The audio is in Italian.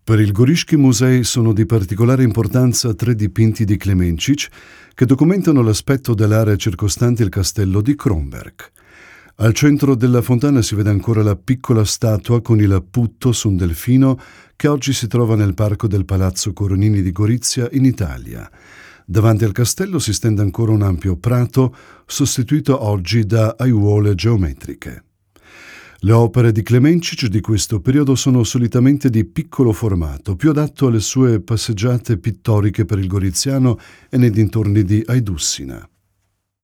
Per il Gorischi Musei sono di particolare importanza 3 dipinti di Klemenčić che documentano l'aspetto dell'area circostante il castello di Kronberg. Al centro della fontana si vede ancora la piccola statua con il putto su un delfino che oggi si trova nel parco del Palazzo Coronini di Gorizia in Italia. Davanti al castello si stende ancora un ampio prato, sostituito oggi da aiuole geometriche. Le opere di Klemenčić di questo periodo sono solitamente di piccolo formato, più adatto alle sue passeggiate pittoriche per il Goriziano e nei dintorni di Ajdušina.